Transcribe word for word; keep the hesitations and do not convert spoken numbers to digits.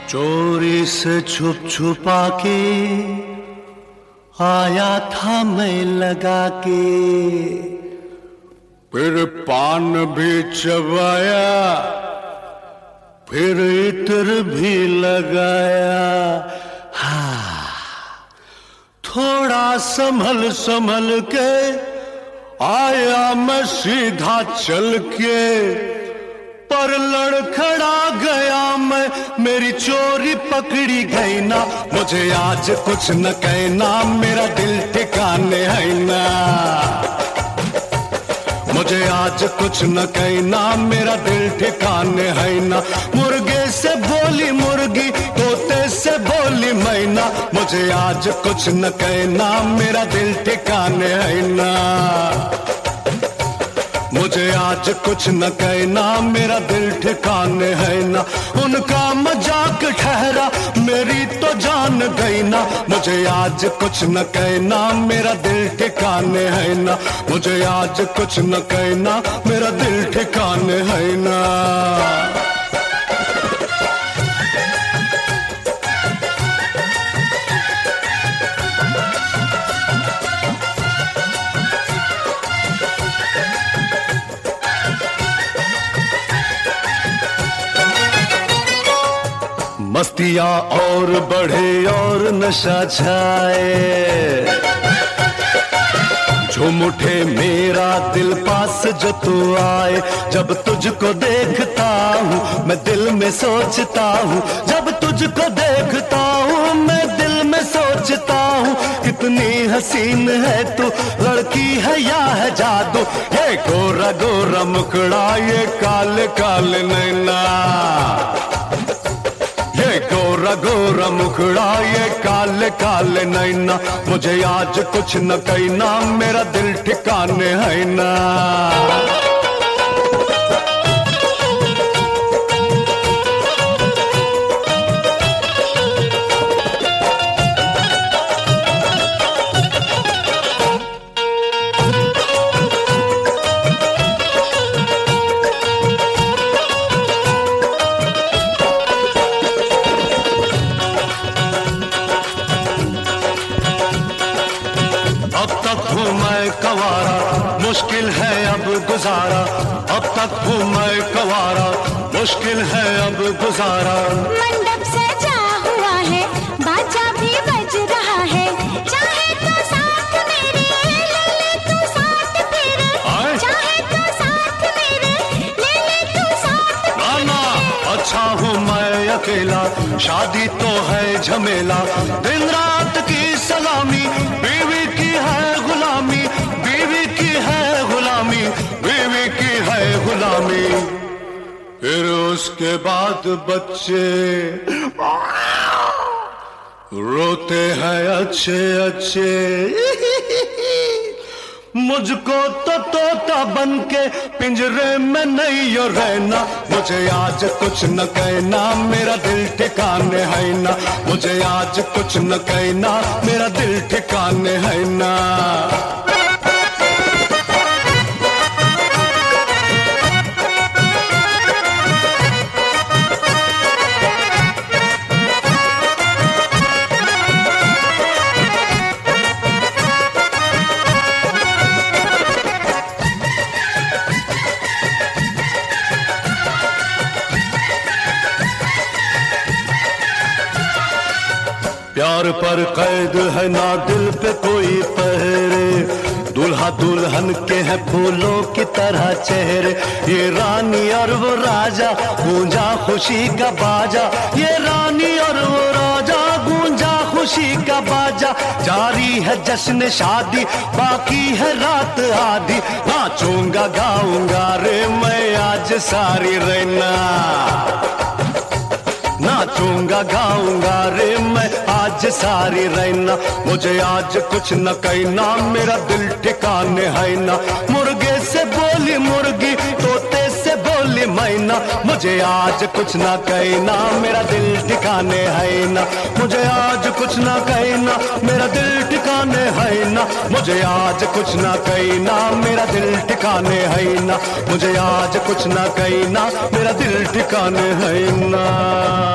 चोरी से छुप छुपा के आया था मैं लगा के, फिर पान भी चबाया, फिर इत्र भी लगाया। हाँ, थोड़ा संभल संभल के आया मैं सीधा चल के, पर लड़खड़ा गया मैं, मेरी चोरी पकड़ी गई ना। मुझे आज कुछ न कहना, मेरा दिल ठिकाने है ना। मुझे आज कुछ न कहना, मेरा दिल ठिकाने है ना। मुर्गे से बोली मुर्गी, तोते से बोली मैना, मुझे आज कुछ न कहना, मेरा दिल ठिकाने है ना। मुझे आज कुछ न कहना, मेरा दिल ठिकाने है ना। उनका मजाक ठहरा, मेरी तो जान गई ना। मुझे आज कुछ न कहना, मेरा दिल ठिकाने है ना। मुझे आज कुछ न कहना, मेरा दिल ठिकाने है ना। मस्तियाँ और बढ़े और नशा छाए, झूम उठे मेरा दिल पास जो तू आए। जब तुझको देखता हूँ मैं दिल में सोचता हूँ, जब तुझको देखता हूँ मैं दिल में सोचता हूँ, कितनी हसीन है तू, लड़की है या है जादू। ये गोरा गोरा मुखड़ा, ये काले काले नैना, ये गोरा गोरा मुखड़ा, ये काले काले नैना। मुझे आज कुछ न कहना, मेरा दिल ठिकाने है ना। कवारा मुश्किल है अब गुजारा, अब तक हूँ मैं कवारा, मुश्किल है अब गुजारा। मंडप सजा हुआ है, बाजा भी बज रहा है, चाहे तो साथ मेरे ले ले तू साथ फिर, चाहे तो साथ मेरे ले ले तू साथ फिर। ना ना, अच्छा हूँ मैं अकेला, शादी तो है झमेला। दिन रात की सलामी, बीवी की है गुलामी, बीवी की है गुलामी, बीवी की है गुलामी। फिर उसके बाद बच्चे रोते हैं अच्छे अच्छे। मुझको तो तोता बन के पिंजरे में नहीं रहना। मुझे आज कुछ न कहना, मेरा दिल ठिकाने है ना। मुझे आज कुछ न कहना, मेरा दिल ठिकाने है ना। प्यार पर कैद है ना दिल पे कोई पहरे, दूल्हा दुल्हन के हैं फूलों की तरह चेहरे। ये रानी और वो राजा, गूंजा खुशी का बाजा। ये रानी और वो राजा, गूंजा खुशी का बाजा। जारी है जश्न शादी, बाकी है रात आधी। नाचूंगा गाऊंगा रे मैं आज सारी रहना, नाचूंगा गाऊंगा रे मैं आज सारी रहना। मुझे आज कुछ न कहना, मेरा दिल ठिकाने है ना। मुर्गे से बोली मुर्गी, तोते से बोली मैना। मुझे आज कुछ न कहना, मेरा दिल ठिकाने है ना। मुझे आज कुछ न कहना, मेरा दिल ठिकाने है ना। मुझे आज कुछ न कहना, मेरा दिल ठिकाने है ना। मुझे आज कुछ न कहना, मेरा दिल ठिकाने है ना।